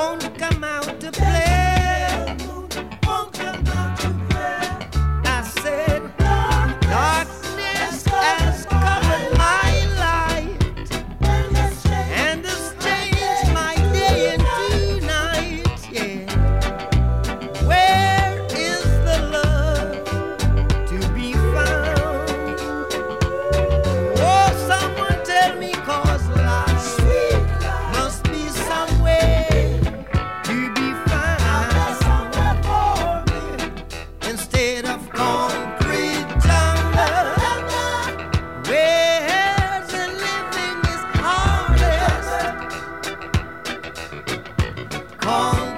won't come out to play. I said, darkness has covered my light and has changed my day into night. Yeah, where is the love to be found? Oh, someone tell me, 'cause life must be somewhere to be found instead of concrete jungle, where the living is hardest.